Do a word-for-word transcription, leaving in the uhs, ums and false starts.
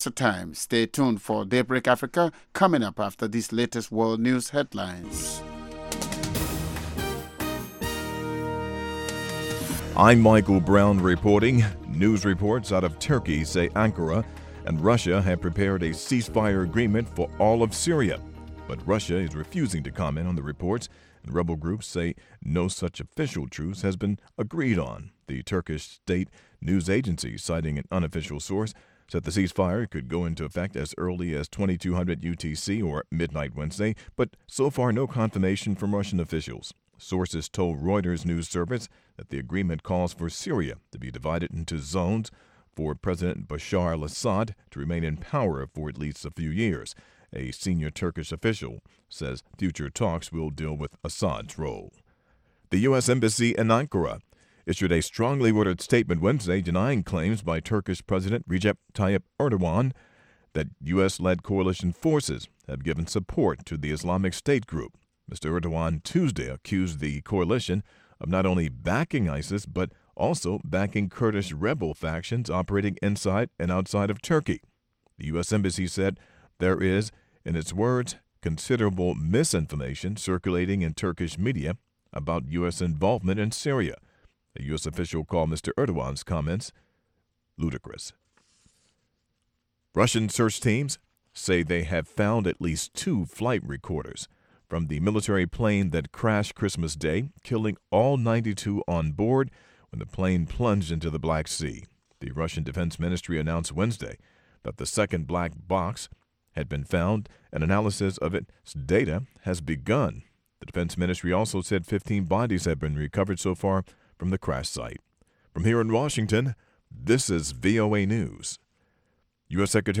Time. Stay tuned for Daybreak Africa coming up after these latest world news headlines. I'm Michael Brown reporting. News reports out of Turkey say Ankara and Russia have prepared a ceasefire agreement for all of Syria. But Russia is refusing to comment on the reports, and rebel groups say no such official truce has been agreed on. The Turkish state news agency, citing an unofficial source, said the ceasefire could go into effect as early as twenty-two hundred U T C or midnight Wednesday, but so far no confirmation from Russian officials. Sources told Reuters news service that the agreement calls for Syria to be divided into zones for President Bashar al-Assad to remain in power for at least a few years. A senior Turkish official says future talks will deal with Assad's role. The U S Embassy in Ankara issued a strongly worded statement Wednesday denying claims by Turkish President Recep Tayyip Erdogan that U S-led coalition forces have given support to the Islamic State group. Mister Erdogan Tuesday accused the coalition of not only backing ISIS, but also backing Kurdish rebel factions operating inside and outside of Turkey. The U S Embassy said there is, in its words, considerable misinformation circulating in Turkish media about U S involvement in Syria. A U S official called Mister Erdogan's comments ludicrous. Russian search teams say they have found at least two flight recorders from the military plane that crashed Christmas Day, killing all ninety-two on board when the plane plunged into the Black Sea. The Russian Defense Ministry announced Wednesday that the second black box had been found and analysis of its data has begun. The Defense Ministry also said fifteen bodies have been recovered so far from the crash site. From here in Washington, this is V O A News. U S Secretary